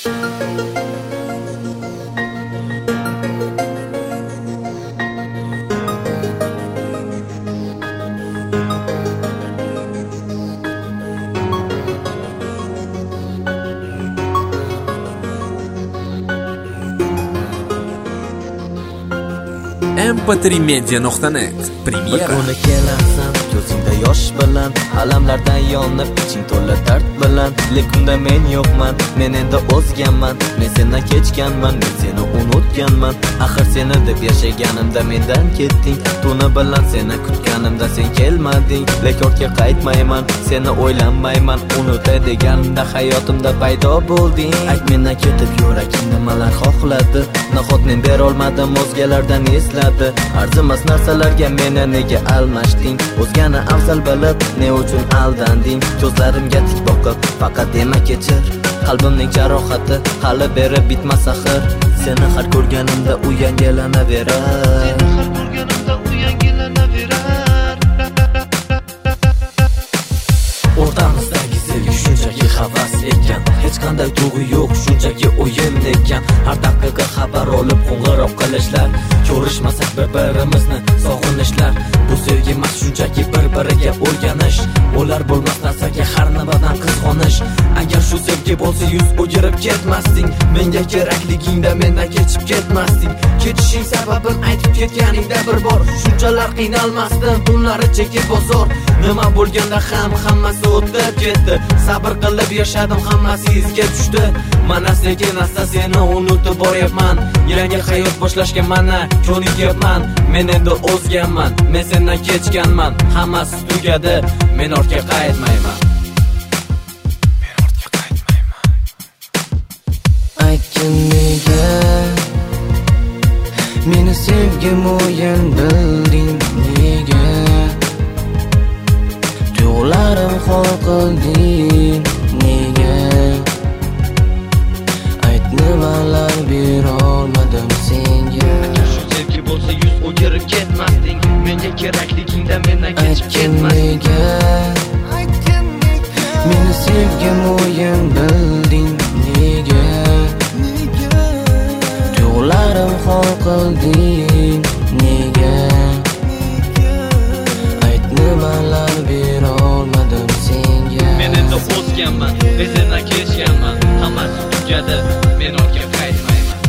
mp3media.net Premyera. Kuni kelasan ko'zingda yosh bilan, alamlardan yonib iching to'la dard bilan. Lekunda men yo'qman, men endi o'zganman. Men sendan kechganman, men seni unutganman. Axir seni deb yashaganimda mendan ketding. Tuni bilan seni kutganimda sen kelmading. Lek ortga qaytmayman, seni o'ylamayman. Unutay deganimda hayotimda paydo bo'lding. Ayt mendan ketib yuraging nimalar xohladi? Nahot men bera olmadim, o'zgalardan esladi. Arzimas narsalarga meni nega almashding? O'zgani afzal bilib, ne uchun aldanding? Ko'zlarimga tik boqib, faqat dema kechir. Qalbimning jarohati hali beri bitmas axir. Seni har ko'rganimda u yangilanaverar. O'rtamizdagi sevgi shunchaki havas ekan, hech qanday tuyg'u yo'q, shunchaki o'yin ekan. Har daqiqa xabar olib qo'ng'iroq qilishlar, ko'rishmasak bir-birimizni sog'inishlar. Bu sevgi emas, shunchaki bir-biriga o'rganish. Bo'lar bo'lmas narsaga har nimadan qizg'onish. Agar shu sevgi bo'lsa yuz o'girib ketmasding. Menga kerakligingda mendan kechib ketmasding. Ketishing sababin aytib ketganingda bir bor, shunchalar qiynalmasdim, kunlari chekib bozor. Nima bo'lganda ham hammasi o'tib ketdi. Sabr qilib yashadim, hammasi izga tushdi. Mana sekin asta seni unutib boryapman. Yangi hayot boshlashga mana ko'nikyapman. Men endi o'zganman, men sendan kechganman. Hammasi tugadi, men ortga qaytmayman. Aytgin nega meni sevgim o'yin bilding nega? Tuyg'ularim xor qilding nega? Ayt nimalar bera olmadim senga? Agar shu sevgi bo'lsa yuz o'girib ketmasding. Menga kerakligingda mendan kechib ketmasding. Meni sevgim o'yin bilding nega? Tuyg'ularim xor qilding nega? Ayt nimalar bera olmadim senga? Men endi o'zganman, men sendan kechganman. Hammasi tugadi, men ortga qaytmayman.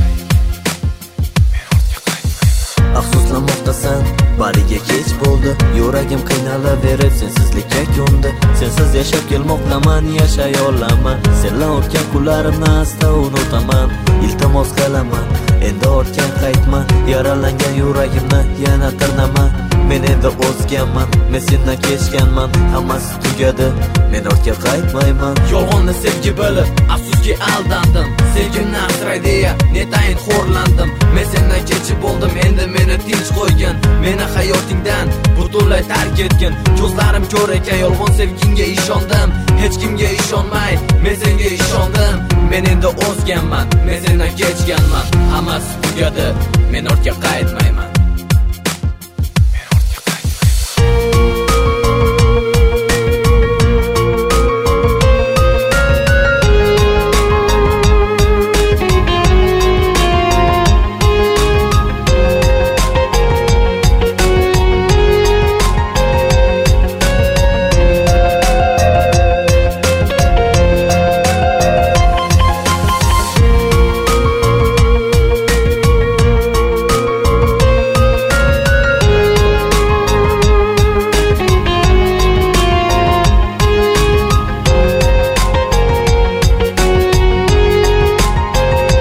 Afsuslanmoqdasan, bariga kech bo'ldi. Yuragim qiynalaverib sensizlikka ko'ndi. Sensiz yashab kelmoqdaman, yashay olaman. Senlar o'tgan kunlarimni asta unutaman. Iltimos qilaman, endi ortga qaytma. Yaralangan yuragimni yana tirnaman. Men endi o'zganman, men sendan kechganman. Hammasi tugadi, men ortga qaytmayman. Yolg'onni sevgi bilib, afsuski aldandim. Sevgimni asray deya netayin xo'rlandim. Men sendan kechib bo'ldim, endi meni tinch qo'ygin. Meni hayotingdan butunlay tark etgin. Ko'zlarim ko'r ekan, yolg'on sevgingga ishondim. Hech kimga ishonmay, men senga ishondim. Men endi o'zganman, men sendan kechganman. Hammasi tugadi, men ortga qaytmayman.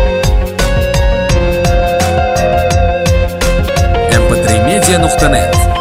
mp3media.net